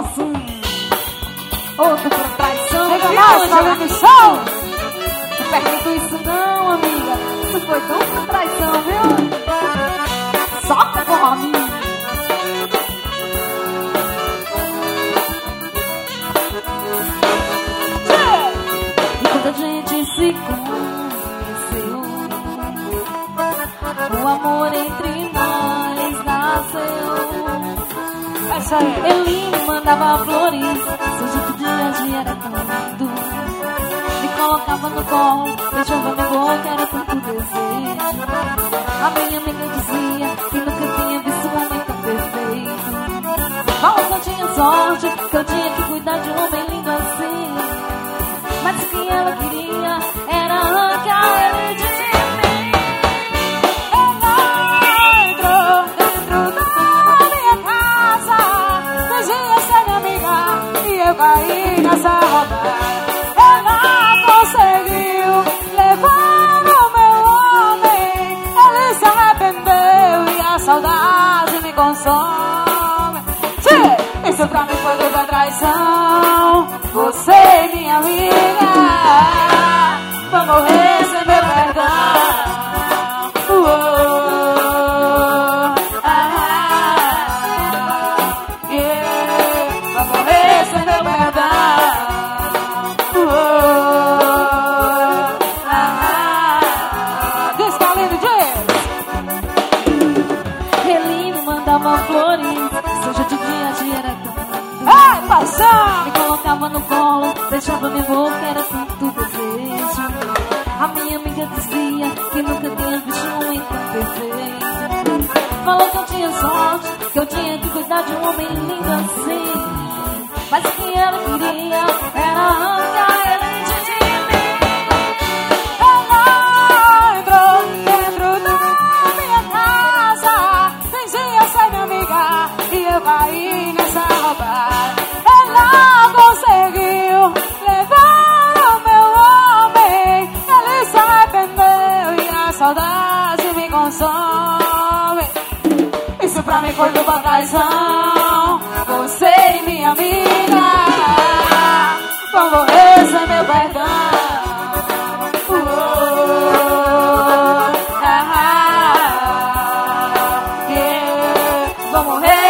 posso. Outro por traição. Chega mais, Caleb Show. Não permito isso não, amiga. Isso foi tão por traição, viu? Só fome. E quando a gente se conheceu, o amor entre nós nasceu. Essa aí. Ele me mandava flores, seu jeito de agir era tão lindo. Me colocava no colo, beijava minha boca, era tanto desejo. A minha amiga dizia que nunca tinha visto um homem tão perfeito. Falou que eu tinha sorte, que eu tinha que cuidar de um homem lindo assim. Mas o que ela queria era arrancar ele de mim. Ela entrou dentro da minha casa, dizia ser minha amiga, e eu caí nessa roda. Ela conseguiu levar o meu homem, ele se arrependeu e a saudade me consome. Isso pra mim foi toda traição. Você, minha amiga, vai morrer sem meu perdão. Vai morrer sem meu perdão. Diz, Caleb, diz. Ele me mandava flores, seu jeito de agir era tão lindo. Ai, paixão! Me colocava no colo, beijava minha boca, era tanto desejo. A minha amiga dizia que nunca tinha visto um homem tão perfeito. Falou que eu tinha sorte, que eu tinha que cuidar de um homem lindo assim. Mas o que ela queria era arrancar ele de mim. Ela entrou dentro da minha casa, fingia ser minha amiga, e eu caí nessa roubada. Ela conseguiu levar o meu homem, ele se arrependeu e a saudade me consome. Isso pra mim foi dupla traição. Você e minha amiga vão morrer sem meu perdão. Vão morrer